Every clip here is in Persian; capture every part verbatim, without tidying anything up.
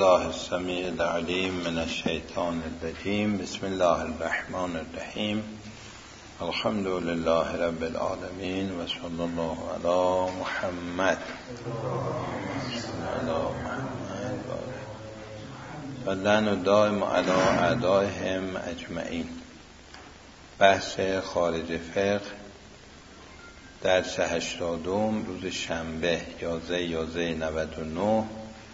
بالله السمیع العلیم من الشیطان الرجیم. بسم الله الرحمن الرحیم. الحمد لله رب العالمین و صلی الله علی محمد علی محمد و لعن دائم علی اعدائهم اجمعین. بحث خارج فقه درس هشتادم روز شنبه یازده یازده نود و نه،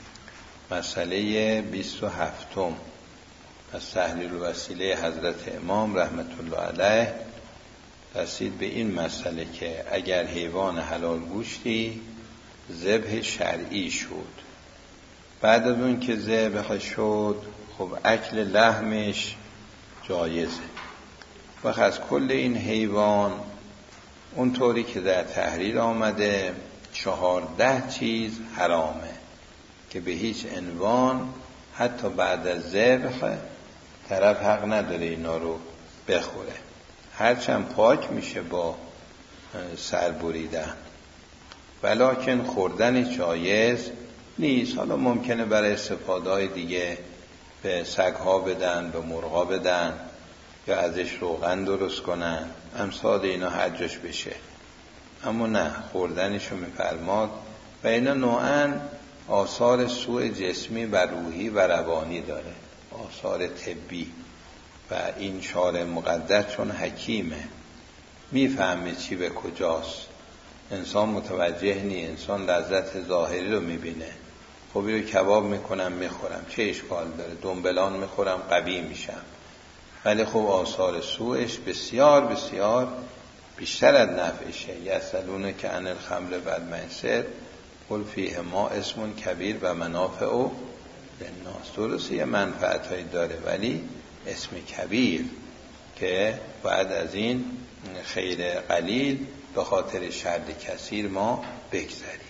مسئله بیست و هفتم از تحلیل و وسیله حضرت امام رحمت الله علیه رسید به این مسئله که اگر حیوان حلال گوشتی ذبح شرعی شد، بعد از اون که ذبح شد خب اکل لحمش جایزه. وقت از کل این حیوان اونطوری که در تحریر آمده چهارده چیز حرامه که به هیچ عنوان حتی بعد از ذبح طرف حق نداره اینا رو بخوره، هرچند پاک میشه با سر بریدن، ولکن خوردن جایز نیست. حالا ممکنه برای استفاده دیگه به سگها بدن، به مرغا بدن، یا ازش روغن درست کنن، امثال اینا حجش بشه، اما نه، خوردنشو میفرماد. و اینا نوعاً آثار سوء جسمی و روحی و روانی داره، آثار طبی. و این شارع مقدس چون حکیمه میفهمه چی به کجاست، انسان متوجه نی، انسان لذت ظاهری رو میبینه، خب اینو کباب میکنم میخورم، چه اشکال داره، دنبلان میخورم قوی میشم، ولی خب آثار سوءش بسیار بسیار بیشتر از نفعشه. یسألونک که عن الخمر و المیسر قل فیهما اسم کبیر و منافع للناس. درسته یه منفعتایی داره ولی اسم کبیر که بعد از این خیر قلیل به خاطر شر کثیر ما بگذریم.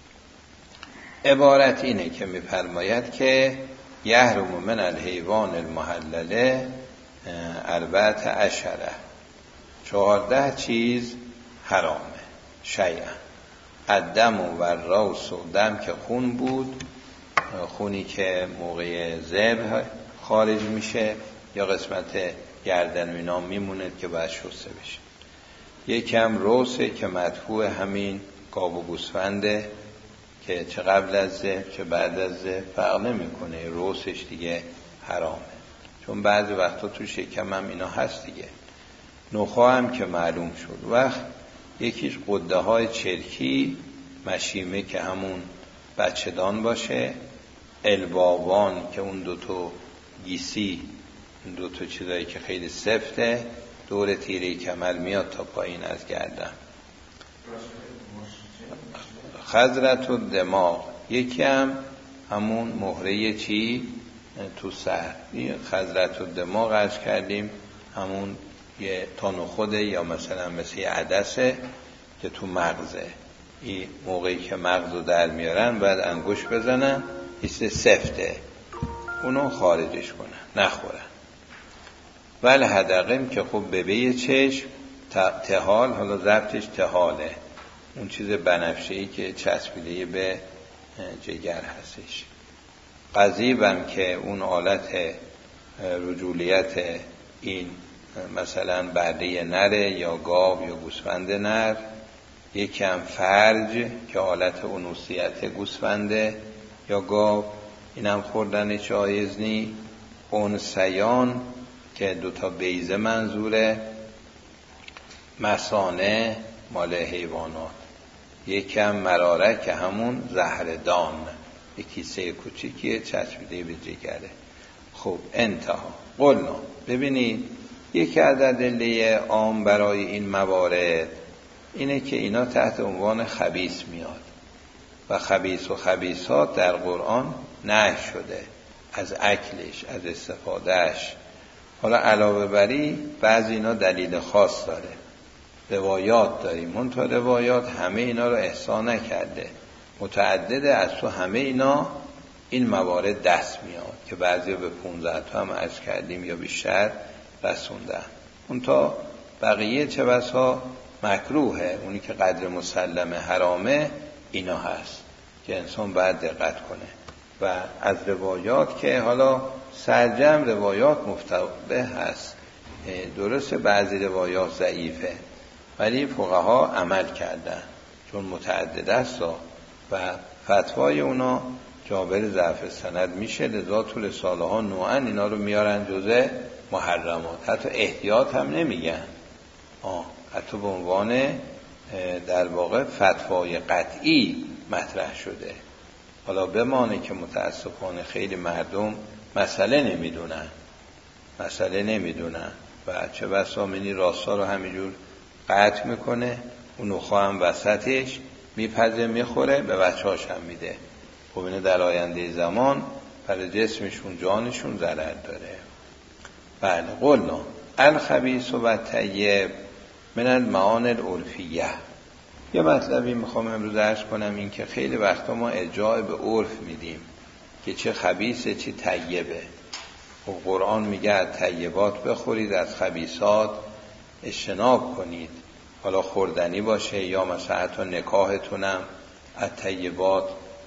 عبارت اینه که می‌فرماید که یحرم من الحیوان المحلله اربعة عشره، چهارده چیز حرامه شیئا. الدم و الروث، و دم که خون بود، خونی که موقع ذبح خارج میشه یا قسمت گردن و اینا میمونه که باید شسته بشه. یکم روثه که مدفوع همین گاو و گوسفنده که چه قبل از ذبح چه بعد از ذبح فرق نمیکنه، روثش دیگه حرامه، چون بعضی وقتا تو شکم هم اینا هست دیگه. نخا هم که معلوم شد. وقت یکیش قده های چرکی، مشیمه که همون بچه‌دان باشه، البابان که اون دوتو گیسی، اون دوتو چیزایی که خیلی سفته دور تیره کمر میاد تا پایین از گردن. خضرت و دماغ، یکی هم همون مهره چی تو سر، خضرت و دماغ عرض کردیم همون یه تانو خوده یا مثلا مثل یه عدسه که تو مغزه، این موقعی که مغزو در میارن بعد انگوش بزنن حس سفته اونو خارجش کنن نخورن. ولی حدقیم که خب ببه چشم تهال، حالا ضبطش تهاله، اون چیز بنفشه‌ای که چسبیده به جگر هستش. قضیبم که اون آلت رجولیت این مثلا برده نره یا گاو یا گوسفند نر. یکم فرج که آلت انوثیت گوسفنده یا گاو، اینم خوردن جایز نی. انثیان که دوتا بیضه منظوره. مثانه مال حیوانات. یکم مراره که همون زهردان، یک کیسه کوچیکیه چسبیده به جگره. خب انتها قلنا. ببینید یکی از ادله عام برای این موارد اینه که اینا تحت عنوان خبیث میاد و خبیث و خبیثات در قرآن نهی شده از اکلش، از استفادهش. حالا علاوه بری بعضی اینا دلیل خاص داره، روایات داریم، اون تا روایات همه اینا رو احصا نکرده، متعدده، از تو همه اینا این موارد دست میاد که بعضی به پونزده تا هم عرض کردیم یا بیشتر رسوندن. اون تا بقیه چه بسا مکروهه، اونی که قدر مسلم حرامه اینا هست که انسان باید دقت کنه. و از روایات که حالا سرجم روایات مفتبه هست، درست بعضی روایات ضعیفه ولی فقها عمل کردن چون متعدد است و فتوای اونا جابر ضعف سند میشه، لذا طول سالها نوعا اینا رو میارن جزء محرمات، حتی احتیاط هم نمیگن، آه حتی به عنوان در واقع فتوای قطعی مطرح شده. حالا بمانه که متاسفانه خیلی مردم مسئله نمیدونن مسئله نمیدونن و چه بسا منی راستا رو همینجور قطع میکنه، اون نخواه هم وسطش میپزه میخوره به بچهاش هم میده. خب اینه در آینده زمان برای جسمشون جانشون ضرر داره. بله قلنا الخبیث و طیب من المعانی العرفیه. یه مطلبی میخوام امروز عرض کنم، این که خیلی وقتا ما ارجاع به عرف میدیم که چه خبیثه چه طیبه. و قرآن میگه از طیبات بخورید از خبیثات اجتناب کنید، حالا خوردنی باشه یا مثلا حتی نکاحتونم از طیبات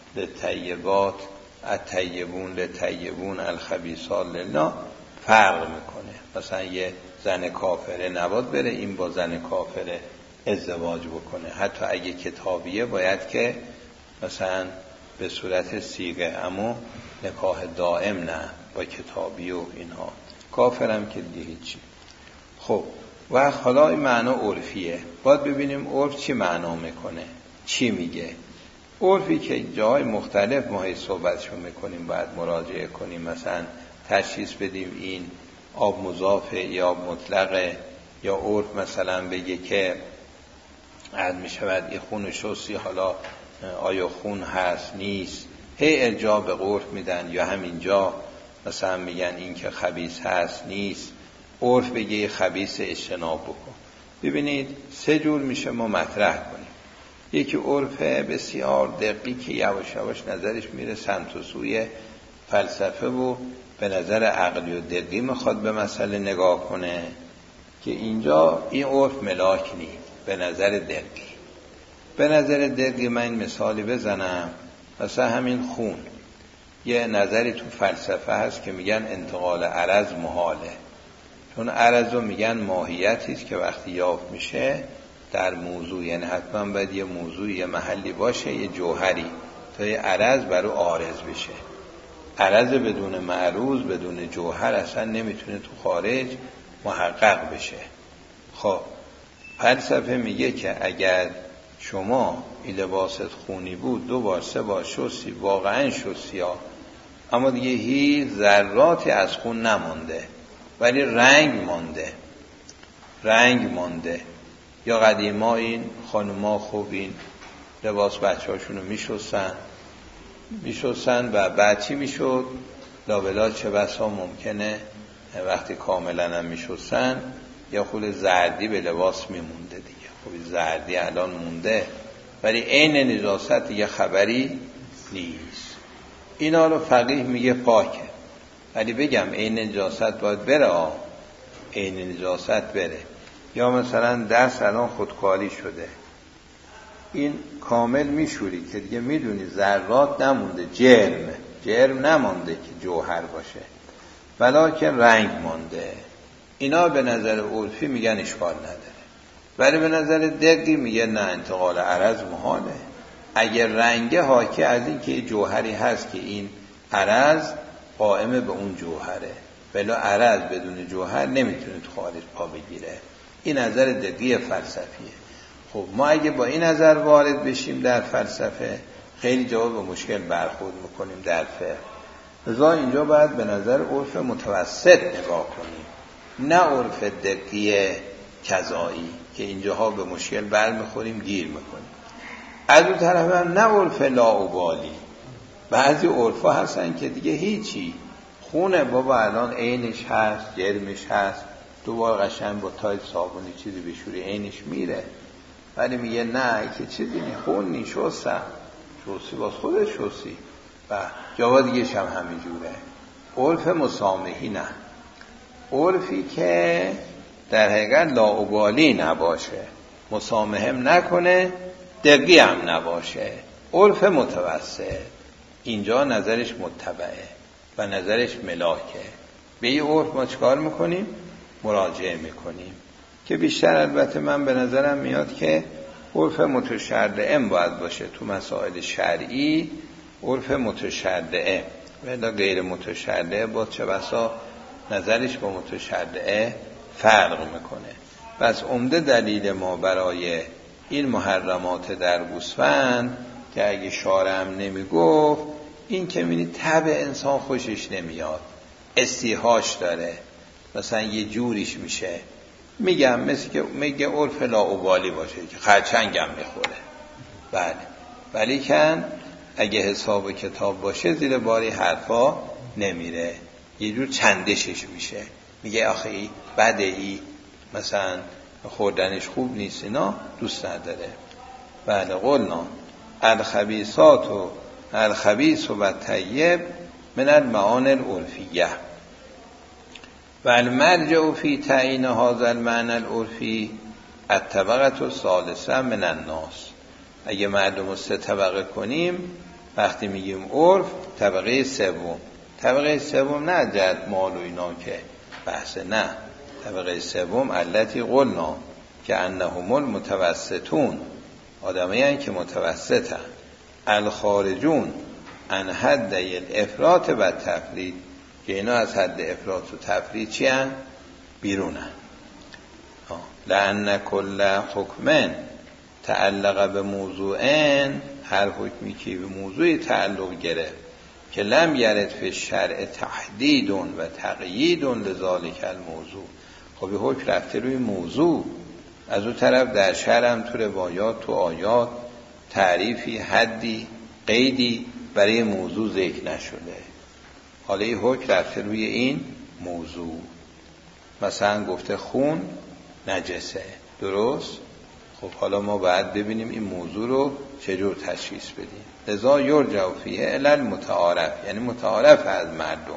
لطیبات از طیبون لطیبون الخبیثات لله فرق میکنه. مثلا یه زن کافره نباید بره این با زن کافره ازدواج بکنه، حتی اگه کتابیه باید که مثلا به صورت صیغه، اما نکاح دائم نه با کتابی و اینها. کافرم که دیگه چی. خب و حالا این معنا عرفیه، باید ببینیم عرف چی معنا میکنه، چی میگه. عرفی که جای مختلف ما هی صحبتشو میکنیم باید مراجعه کنیم، مثلا تشخیص بدیم این آب مضافه یا آب مطلقه، یا عرف مثلا بگه که عد میشود این خون شستی، حالا آیا خون هست نیست، هی ارجاع به عرف میدن، یا همینجا مثلا میگن این که خبیث هست نیست، عرف بگه خبیث اجتناب بکن. ببینید سه جور میشه ما مطرح کنیم. یکی عرف بسیار دقیقی که یواش یواش نظرش میره سمت و سوی فلسفه و به نظر عقلی و دقیقی میخواد به مسئله نگاه کنه، که اینجا این عرف ملاک نیست به نظر دقیقی. به نظر دقیقی من این مثالی بزنم، مثلا همین خون، یه نظری تو فلسفه هست که میگن انتقال عرض محاله، چون عرض رو میگن ماهیتی است که وقتی یافت میشه در موضوع، یعنی حتما باید یه موضوع یه محلی باشه یه جوهری تا یه عرض برای عارض بشه. عرض بدون معروض بدون جوهر اصلا نمیتونه تو خارج محقق بشه. خب فلسفه میگه که اگر شما این لباست خونی بود دو بار سه بار شستی، واقعا شستی ها، اما دیگه هیچ ذراتی از خون نمانده ولی رنگ مانده، رنگ مانده. یا قدیما این خانوما خوب این لباس بچه هاشونو میشستن میشستن و بعد چی میشد؟ لابلا چه بسا ممکنه وقتی کاملا هم میشستن یا خود زردی به لباس میمونده دیگه. خب زردی الان مونده ولی عین نجاست دیگه خبری نیست. اینا رو فقیه میگه پاکه، ولی بگم عین نجاست باید بره، آه عین نجاست بره. یا مثلا دست الان خودکاری شده، این کامل میشوری که دیگه میدونی ذرات نمونده، جرم جرم نمانده که جوهر باشه، ولیکن رنگ مانده. اینا به نظر عرفی میگن اشکال نداره، ولی به نظر دقیقی میگه نه، انتقال عرض محاله. اگر رنگه حاکی از این که جوهری هست که این عرض قائمه به اون جوهره، ولی عرض بدون جوهر نمیتونه تو خارج پا بگیره. این نظر دقیق فلسفیه. خب ما اگه با این نظر وارد بشیم در فلسفه خیلی جواب به مشکل برخورد میکنیم در فقه. لذا اینجا باید به نظر عرف متوسط نگاه کنیم، نه عرف دقیق کذایی که اینجاها به مشکل برمیخوریم گیر میکنیم. از اون طرف هم نه عرف لاابالی. بعضی عرفا هستن که دیگه هیچی، خونه بابا الان عینش هست جرمش هست، دوبار قشنگ با تای صابونی چیزی بشوری عینش میره، ولی میگه نه که چیزی نی، خون نی، شستم شستی باز خودش شستی و جواب دیگه هم همینجوره. عرف مسامحی نه، عرفی که در حقیقت لاابالی نباشه، مسامحه نکنه، دقیق هم نباشه، عرف متوسط. اینجا نظرش متبعه و نظرش ملاکه. به این عرف ما چکار میکنیم؟ مراجعه میکنیم که بیشتر البته من به نظرم میاد که عرف متشرعه باید باشه تو مسائل شرعی، عرف متشرعه، ولی غیر متشرعه با چه بسا نظرش با متشرعه فرق میکنه. پس عمده دلیل ما برای این محرمات در گوسفند که اگه شارع هم نمیگفت، این که می‌بینی طبع انسان خوشش نمیاد، استیحاش داره، مثلا یه جوریش میشه، میگم مثل که میگه عرف لاابالی باشه که خرچنگم میخوره. بله، ولی کن اگه حساب کتاب باشه زیر باری حرفا نمیره، یه جور چندشش میشه، میگه آخه ای بده، ای مثلا خوردنش خوب نیست، اینا دوست نداره. بله، قلنا الخبیثات و الخبیث و الطیب من المعانی العرفیه و المرجع فی تعیین هذا المعنی العرفی الطبقه الثالثه من الناس. اگه مردم رو سه طبقه کنیم، وقتی میگیم عرف، طبقه سوم، طبقه سوم نه جد مال و اینا که بحثه، نه، طبقه سوم التی قلنا که انهم المتوسطون، آدمی هن که متوسطن، الخارجون عن حد الافراط و تفرید، که اینا از حد افراط و تفرید چی هن؟ بیرونن. لأن کل حکمن تعلق به موضوعن، هر حکمی که به موضوعی تعلق گرفت که لم یرد فی الشرع تحدید و تقیید لذالک الموضوع، خب این حکم رفته روی موضوع. از اون طرف در شرع هم تو روایات، تو آیات تعریفی، حدی، قیدی برای موضوع ذکر نشده. حالا این حکم رفته روی این موضوع، مثلا گفته خون نجسه، درست؟ خب حالا ما باید ببینیم این موضوع رو چجور تشخیص بدیم. لذا یرجع فیه الی المتعارف، یعنی متعارف از مردم.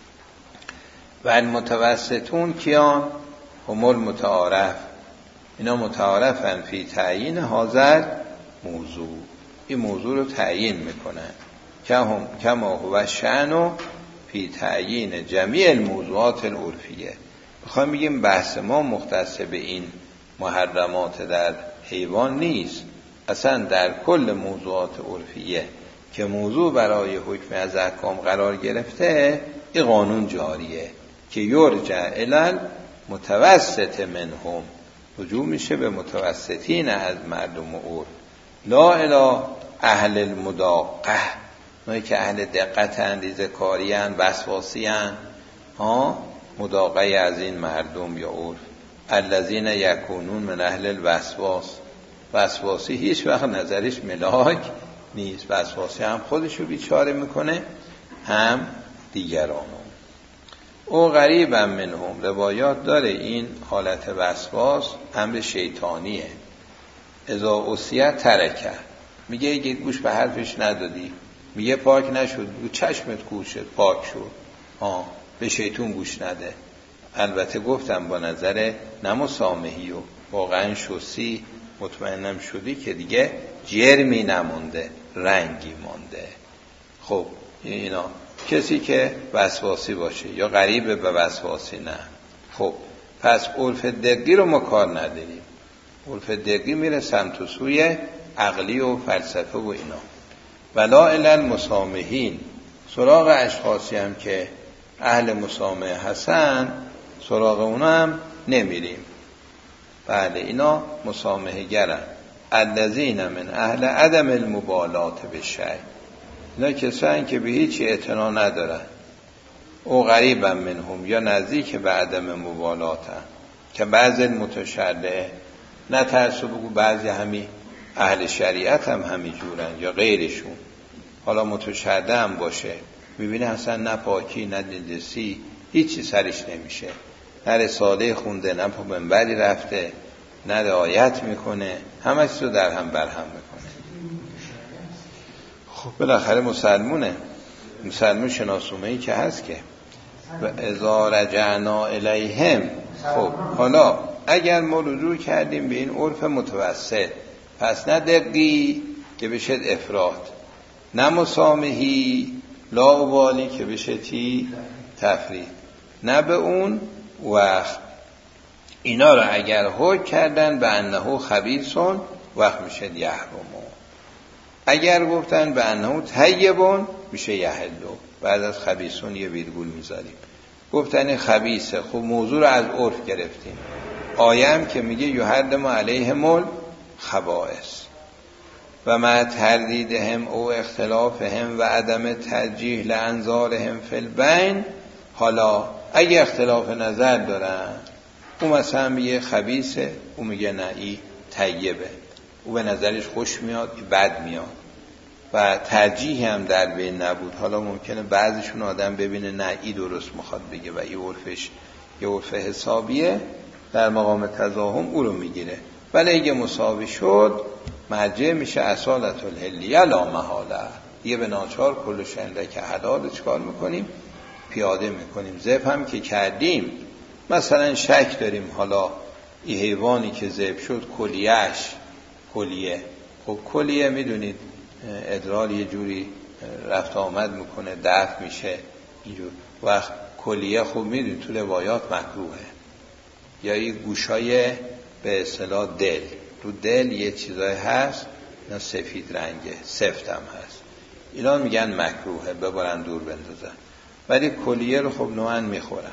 و المتوسطون کیان؟ هم المتعارف، اینا متعارفن فی تعیین حاضر موضوع، این موضوع رو تعیین میکنن. کما هو شأن فی تعیین جمیع الموضوعات العرفیه. بخوایم بگیم بحث ما مختص به این محرمات در حیوان نیست، اصلا در کل موضوعات عرفیه که موضوع برای حکم از احکام قرار گرفته، این قانون جاریه که یرجع الی متوسط منهم، رجوع میشه به متوسطین از مردم عرف، لا الی اهل المداقه، اونایی که اهل دقتن، ریزکاریان، وسواسیان، ها، مداقه از این مردم یا عرف، الذین یکونون من اهل الوسواس. وسواسی هیچ وقت نظرش ملاک نیست، وسواسی هم خودشو بیچاره میکنه هم دیگرانو. او غریبا منهم، روایات داره این حالت وسواس امر شیطانیه. اذا اوصیت ترکه، میگه اگه گوش به حرفش ندادی، میگه پاک نشد، میگه چشمت کور شد، پاک شد، ها، به شیطون گوش نده. البته گفتم با نظر نمسامحی و واقعا شوسی مطمئنم شدی که دیگه جرمی نمونده، رنگی مونده. خب اینا کسی که وسواسی باشه یا قریب به وسواسی، نه. خب پس عرف دقی رو ما کار نداریم، عرف دقی میره سمت و سوی عقلی و فلسفه و اینا. ولا الی المسامحین، سراغ اشخاصی هم که اهل مسامحه هستن، سراغ اونا هم نمیریم. بله، اینا مسامحه گرن. الذین من اهل عدم المبالات بالشیء، اینا کسانی که به هیچی اعتنا ندارن. او قریبا منهم، یا نزدیک به عدم مبالاتن، که بعضی متشرعه، نه ترسو بگو بعضی همی اهل شریعت هم همی جورن یا غیرشون. حالا متشرعه هم باشه، میبینه اصلا نه پاکی نه نجسی هیچی سرش نمیشه، نه رساله خونده، نه پا منبری رفته، نه رعایت میکنه، همه چیز رو در هم برهم میکنه. خب بالاخره مسلمونه، مسلمون شناسومهی که هست که و اذا رجعنا الیهم. خب حالا اگر ما رجوع کردیم به این عرف متوسط، پس نه دقی که بشه افراط، نه مسامحی لا ابالی که بشه چی؟ تفرید. نه به اون وقت اینا رو اگر حکم کردن به انه خبیثون وقت میشه یحرمو، اگر گفتن به انه طیبون میشه یحلو. بعد از خبیثون یه ویرگول میذاریم. گفتن خبیثه، خب موضوع رو از عرف گرفتیم. آیه هم که میگه یحرم علیهم الخبائث و مع تردیدهم او اختلافهم و عدم ترجیح لانظارهم فی البین. حالا اگه اختلاف نظر دارن، او مثلا میگه خبیثه، او میگه نه ای طیبه، او به نظرش خوش میاد ای بد میاد و ترجیح هم در بین نبود. حالا ممکنه بعضیشون آدم ببینه نه ای درست میخواد بگه و ای عرفش یه عرف حسابیه، در مقام تضاهم او رو میگیره. ولی اگه مساوی شد مرجع میشه اصالت الحلیه لا محاله، یه به ناچار کل شنده که حلال چکار میکنیم؟ پیاده میکنیم. ذبح هم که کردیم مثلا شک داریم حالا این حیوانی که ذبح شد کلیهش کلیه، خب کلیه میدونید ادرار یه جوری رفت آمد میکنه، دفع میشه اینجور وقت کلیه خوب میدونید تو روایات مکروهه. یا این گوشای به اصطلاح دل، تو دل یه چیزای هست اینا سفید رنگه، سفت هم هست، اینا میگن مکروهه ببرن دور بندازن، ولی کلیه رو خب نوعاً میخورن.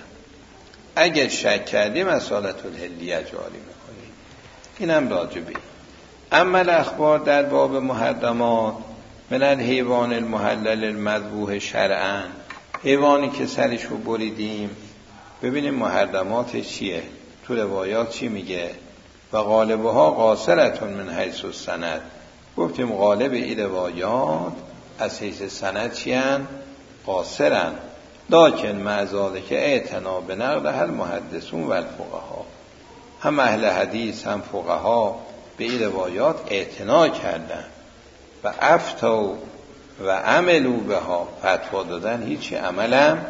اگر شک کردیم اصالت الحلیه جاری میکنیم. اینم راجبی. اما الاخبار در باب محرمات من الحیوان المحلل المذبوح شرعاً، حیوانی که سرشو بریدیم ببینیم محرمات چیه، تو روایات چی میگه. و غالبها قاصرتون من حیث السند، گفتیم غالب این روایات از حیث سند چیان؟ قاصرن. لکن معذاله که اعتنا به نقل هل محدثون و الفقها، هم اهل حدیث هم فقها به این روایات اعتنا کردن و افتو و عملو بها، فتوا دادن، هیچی عملم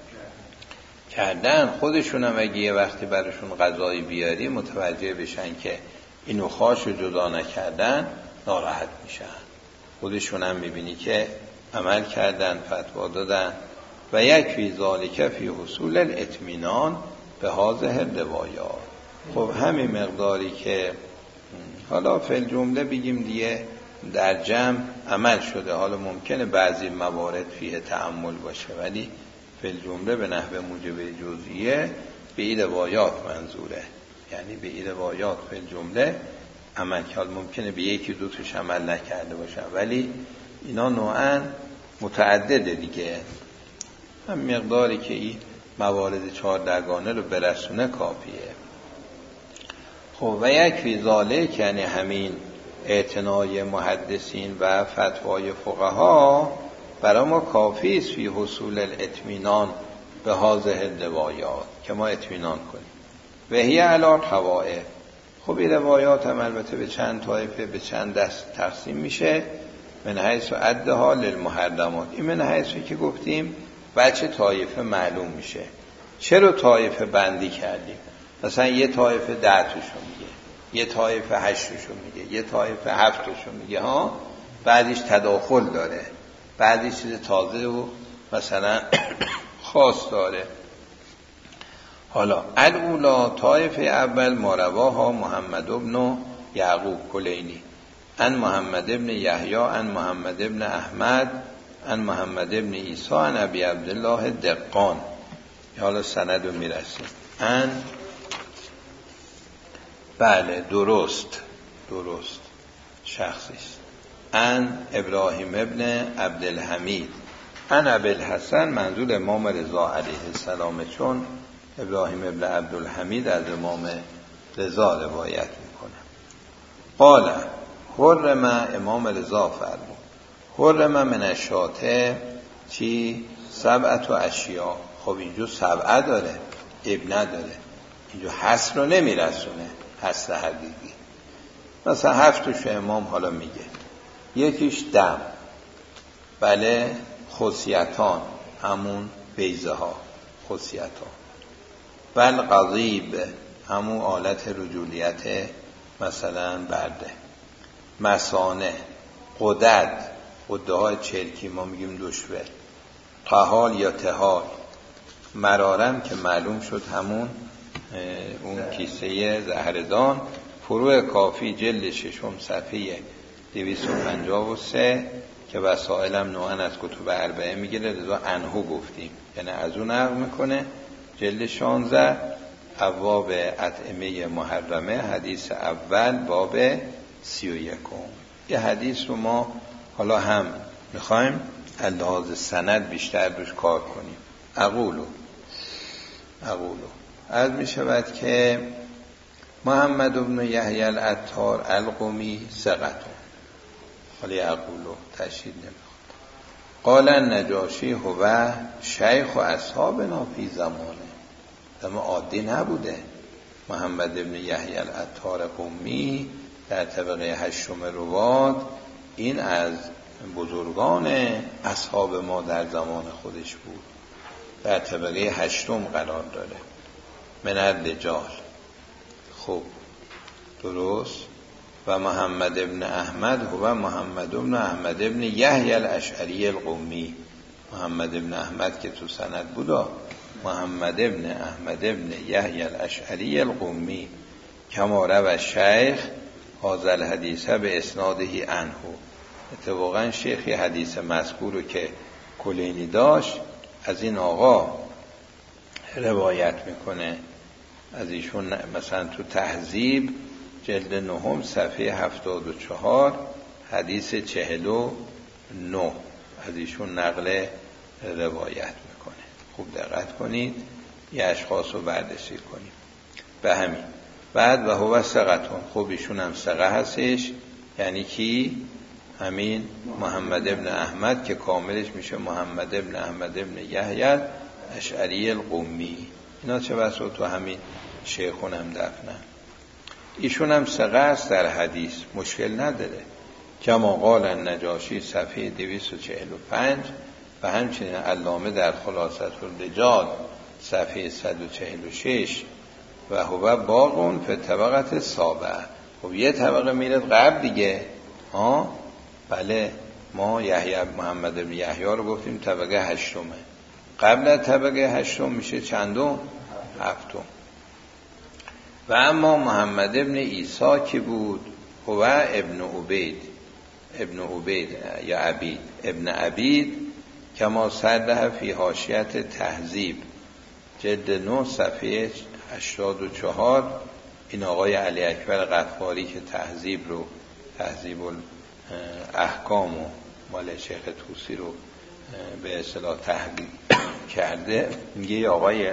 کردن. خودشون هم اگه یه وقتی براشون قضایی بیاری متوجه بشن که اینو خاش جدا نکردن ناراحت میشن. خودشون هم میبینی که عمل کردن، فتوا دادن. و یک فی ذالک فی حصول الاطمینان به هذه روایات. خب همین مقداری که حالا فی الجمله بگیم دیگه در جمع عمل شده، حالا ممکنه بعضی موارد فیه تأمل باشه ولی فی الجمله به نحو موجب جزئیه به این روایات منظوره، یعنی به این روایات فی الجمله عمل کرد. ممکنه به یکی دو تاش عمل نکرده باشه ولی اینا نوعاً متعدده دیگه. هم مقداری که این موارد چهاردگانه رو برسونه کافیه. خب و یک فی ذالک یعنی همین اعتنای محدثین و فتوای فقها برای ما کافی است فی حصول الاطمینان به هذه الروایات که ما اطمینان کنیم. و هی علی طوائف. خب این روایات هم البته به چند طایفه به چند دست تقسیم میشه. من حیث عدها للمحرمات، این من حیثی که گفتیم بچه طایفه معلوم میشه. چرا طایفه بندی کردیم؟ مثلا یه طایفه ده توشو میگه، یه طایفه هشت توشو میگه، یه طایفه هفت توشو میگه ها، بعدش تداخل داره، بعدش چیز تازه و مثلا خاص داره. حالا الاولا طایفه اول مارواها محمد ابن یعقوب کلینی ان محمد ابن یحیی ان محمد ابن احمد ان محمد ابن عیسی ان ابی عبدالله دقان. حالا سند رو میرسیم. ان بله درست درست شخصیست. ان ابراهیم ابن عبدالحمید ان ابوالحسن، منظور امام رضا علیه السلام، چون ابراهیم ابن عبدالحمید از امام رضا روایت میکنه. قال حرم، امام رضا فرمود حرم من الشاة چی؟ سبعت و اشیا. خب اینجا سبعه داره، اب نداره، اینجا حصر رو نمیرسونه، حصر حقیقی. مثلا هفتش امام حالا میگه یکیش دم، بله، خصیتان همون بیزه ها خصیتان، بل قضیب همون آلت رجولیت مثلا برده، مسانه، قدد قده‌های چرکی ما میگیم دشوه، طحال یا تحال، مرارم که معلوم شد همون اون کیسه زهردان. فروع کافی جلد ششم صفحه دویست و پنجاه و سه که وسائلم نوعاً از کتب اربعه میگیره، لذا انهو گفتیم یعنی از اون نقل میکنه. جلد شانزده ابواب اطعمه محرمه، حدیث اول باب سی و یکم. یه حدیث رو ما حالا هم میخوایم لحاظ سند بیشتر روش کار کنیم. اقولو اقولو عرض می شود که محمد بن یحیی العطار القمی ثقتون. ولی اقولو تشدید نمیخواد. قال النجاشی هو شیخ و اصحابنا فی زمانه. اما عادی نبوده. محمد بن یحیی العطار قمی در طبقه هشتم رواد، این از بزرگان اصحاب ما در زمان خودش بود، در طبقه هشتم قرار داره. من الرجال. خب درست. و محمد ابن احمد هو محمد ابن احمد ابن یحیی الاشعری القمی. محمد ابن احمد که تو سند بودا، محمد ابن احمد ابن یحیی الاشعری القمی کما روى شیخ هذا الحدیث به اسناده عنه. اتفاقا شیخ یه حدیث مذکور رو که کلینی داشت از این آقا روایت میکنه، از ایشون مثلا تو تهذیب جلد نهم صفحه هفتاد و چهار حدیث چهل و نه از ایشون نقل روایت میکنه. خوب دقت کنید، یه اشخاص رو بررسی کنیم. به همین بعد و هو ثقتون. خب ایشون هم ثقه هستش، یعنی کی؟ همین محمد ابن احمد که کاملش میشه محمد ابن احمد ابن یحیی اشعری القمی. اینا چه بسا تو همین شیخون هم دفنن. ایشون هم ثقه است در حدیث، مشکل نداره. کما قال النجاشی صفحه دویست و چهل و پنج و همچنین علامه در خلاصه الرجال صفحه صد و چهل و شش و هو باقون فی طبقه سابعه. خب یه طبقه میره قبل دیگه. ها بله، ما یحیی محمد بن یحیی رو گفتیم طبقه هشتمه، قبل از طبقه هشتم میشه چندم؟ هفتم. و اما محمد بن عیسی که بود هو ابن عبید ابن عبید یا عبید ابن عبید کما صرح فی حاشیت تهذیب جلد نه صفحه هشتاد و چهار. این آقای علی اکبر غفاری که تهذیب رو تهذیب الاحکام و مال شیخ طوسی رو به اصطلاح تحقیق کرده، میگه آقای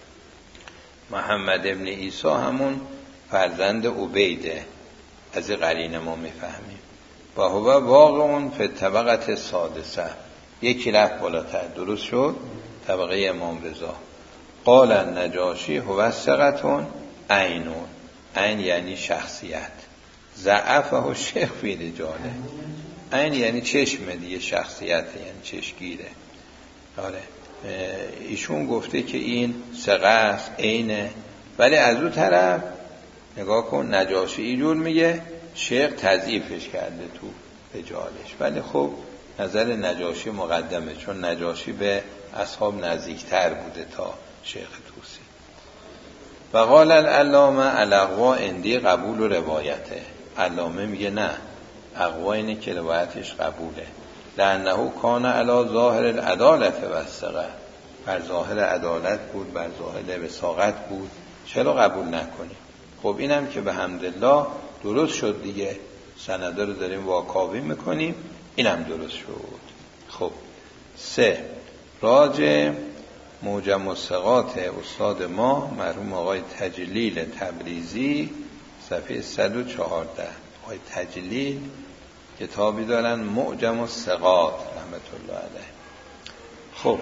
محمد ابن عیسی همون فرزند عبیده. از این قرینه ما میفهمیم. و هو واقع فی طبقه سادسه، یکی رفت بالاتر، درست شد طبقه امام رضا. قال النجاشی هو ثقتون عینون. عین یعنی شخصیت، ضعفه شیخ فی رجاله. عین یعنی چشم دیگه، شخصیت یعنی چشمگیره. آره ایشون گفته که این ثقه است عینه، ولی از اون طرف نگاه کن نجاشی اینجور میگه شیخ تضعیفش کرده تو رجالش. ولی خب نظر نجاشی مقدمه، چون نجاشی به اصحاب نزدیکتر بوده تا شیخ طوسی. و قال العلامه الاقوا اندی قبول و روایته. علامه میگه نه، اقوا اینه که روایتش قبوله. لانه کان علی ظاهر العدالت و الثقه، بر ظاهر عدالت بود، بر ظاهر وثاقت بود، چرا قبول نکنیم؟ خب اینم که به حمدالله درست شد دیگه، سنده رو داریم واکاوی میکنیم، اینم درست شد. خب سه، راجع موجم الثقات استاد ما مرحوم آقای تجلیل تبریزی صفحه صد و چهارده. آقای تجلیل کتابی دارن معجم الثقات رحمت الله علیه. خب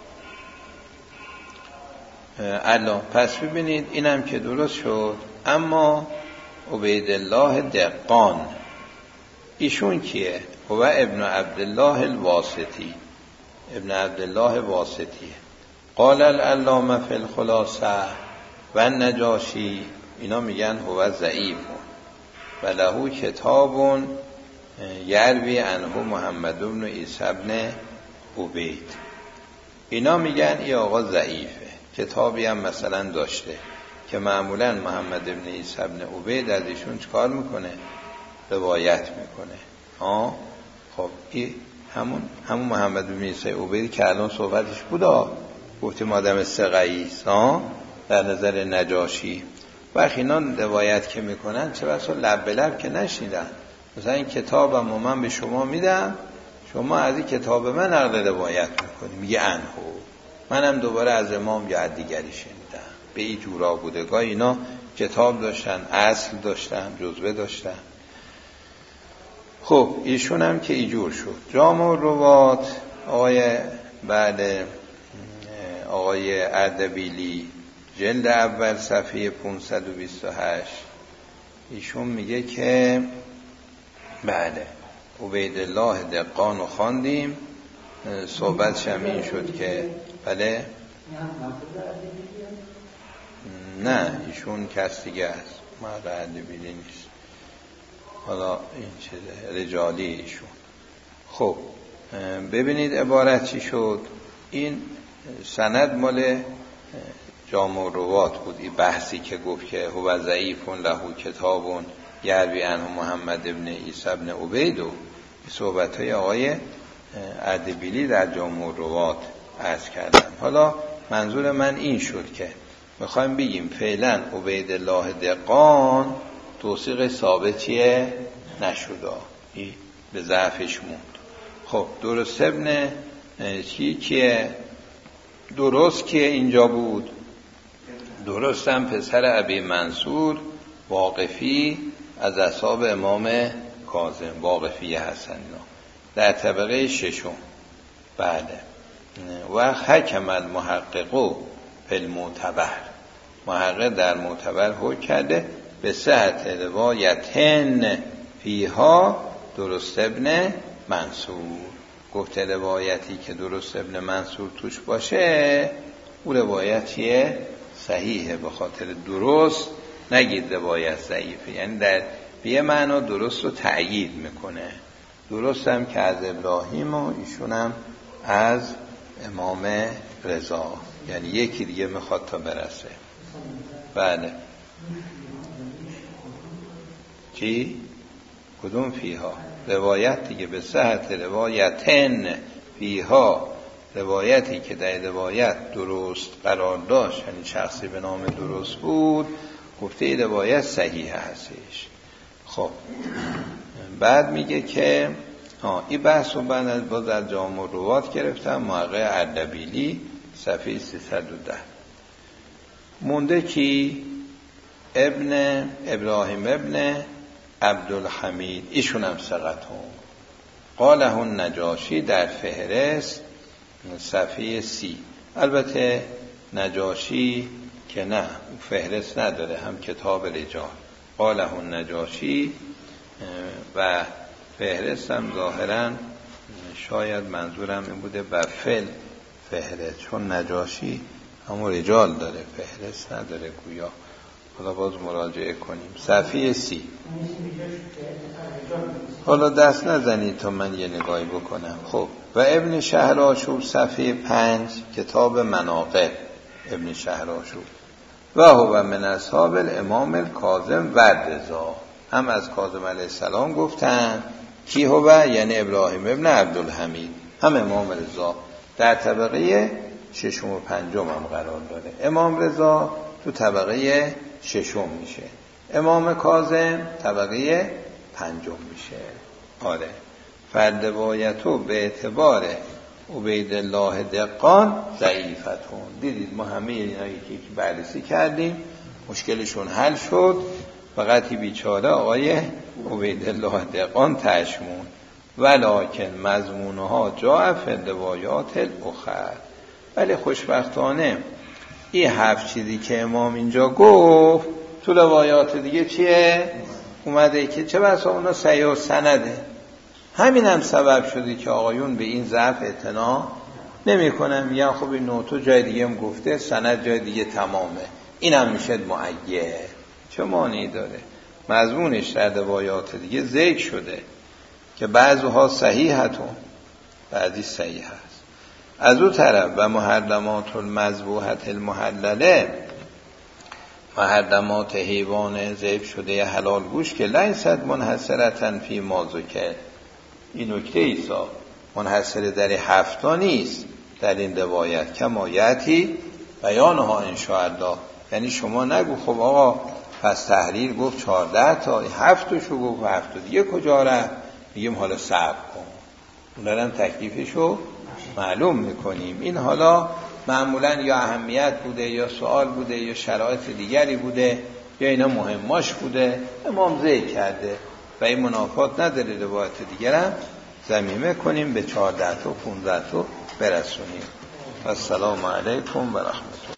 الان پس ببینید اینم که درست شد. اما عبیدالله دقان ایشون کیه؟ هو ابن عبدالله الواسطی، ابن عبدالله واسطی. قال العلامه فی الخلاصه و نجاشی، اینا میگن هو ضعیف و له کتاب یروی عنه محمد بن عیسی بن عبید. اینا میگن این آقا ضعیفه، کتابی هم مثلا داشته که معمولا محمد بن عیسی بن عبید از ایشون چکار میکنه؟ روایت میکنه. آه خب این همون همون محمد بن عیسی عبید که الان صحبتش بودا، گفتیم آدم ثقه‌ایست ها در نظر نجاشی. وقتی اینا روایت که میکنن چه بسا لب به لب که نشنیدن، مثلا این کتابم من به شما میدم، شما از این کتاب من نقل روایت میکنیم، میگه عنه، منم دوباره از امام یا دیگری شنیدم. به این جورا بوده. گاهی اینا کتاب داشتن، اصل داشتن، جزوه داشتن. خب ایشون هم که ایجور شد. جامع الروات آقای بعد آقای اردبیلی جلد اول صفحه پانصد و بیست و هشت ایشون میگه که بله عبیدالله دقان رو خواندیم، صحبتش هم این شد که بله نه ایشون کس دیگه است، مرد اردبیلی نیست، حالا این چیزه رجالی ایشون. خب ببینید عبارت چی شد. این سند مال جامع الروات بود، این بحثی که گفت که هو ضعیفون له کتابون یروی عنه محمد بن عیسی بن عبید و صحبت‌های آقای اردبیلی در جامع الروات عرض کردم. حالا منظور من این شد که میخوایم بگیم فعلا عبیدالله دقان توثیق ثابتیه نشده، این به ضعفش موند. خب درست ابن چی کیه؟ درست که اینجا بود، درستم پسر ابی منصور واقفی از اصحاب امام کاظم، واقفی حسن در طبقه ششم. بله و حکم المحقق فی المعتبر، محقق در معتبر حکم کرده به صحت روایتن فیها درست ابن منصور. گفت روایتی که درست ابن منصور توش باشه او روایتیه صحیحه، به خاطر درست نگید روایت ضعیفه، یعنی در بیه معنا درست رو تأیید میکنه. درست هم که از ابراهیم و ایشون هم از امام رضا، یعنی یکی دیگه میخواد تا برسه. بله چی؟ کدوم فیها؟ روایت دیگه به صحت روایتن فیها، روایتی که در روایت درست قرار داشت، یعنی شخصی به نام درست بود، گفته این روایت صحیح هستش. خب بعد میگه که آه این بحث رو بعد باز از جامع الروات گرفتم، محقق اردبیلی صفحه سیصد و ده. مونده کی؟ ابن ابراهیم ابن عبدالحمید، ایشون هم ثقتون. قاله نجاشی در فهرست صفحه سی. البته نجاشی که نه فهرست نداره، هم کتاب رجال. قاله نجاشی و فهرست هم ظاهرا شاید منظورم این بوده بفل فهرست، چون نجاشی همون رجال داره فهرست نداره گویا. حالا باز مراجعه کنیم صفحه سی. حالا دست نزنید تا من یه نگاهی بکنم. خب و ابن شهرآشوب صفحه پنج کتاب مناقب ابن شهرآشوب و هو من اصحاب الامام الکاظم و رضا، هم از کاظم علیه السلام گفتن کی هو یعنی ابراهیم ابن عبدالحمید، هم امام رضا در طبقه ششم و پنجم هم قرار داره. امام رضا تو طبقه ششم میشه، امام کاظم طبقه پنجم میشه. آره فردوایتو به اعتبار عبیدالله دقان ضعیفتون. دیدید ما همه اینایی که بررسی کردیم مشکلشون حل شد، فقط بیچاره آقای عبیدالله دقان تشمون. ولکن مضمونها جاء فی الروایات الاخر، ولی خوشبختانه این هفت چیزی که امام اینجا گفت تو روایات دیگه چیه؟ اومده که چه بسا اونا صحیح و سنده. همین هم سبب شده که آقایون به این ضعف اعتنا نمی کنن، میگن خب این نوتو جای دیگه هم گفته، سند جای دیگه تمامه، این هم میشه معید. چه معنی داره؟ مضمونش در روایات دیگه ذکر شده. که بعضها صحیحتون، بعضی صحیح هست. از اون طرف و محرمات المذبوحة المحلله، محرمات حیوان ذبح شده حلال گوش که لیست منحصرة فی ما ذکر، این نکته ایسا منحصر در هفتا نیست در این روایت، کما یأتی بیانها انشاءالله. یعنی شما نگو خب آقا پس تحریر گفت چهارده تا، هفتشو گفت هفت دیگه کجا رفت، میگیم حالا صبر کن، اونم تکلیفشو معلوم میکنیم. این حالا معمولا یا اهمیت بوده یا سوال بوده یا شرایط دیگری بوده یا اینا مهماش بوده، امام ذکر کرده و این منافات نداره روایت دیگرم ضمیمه کنیم به چهارده تا پونزده تا برسونیم. السلام علیکم و رحمت الله.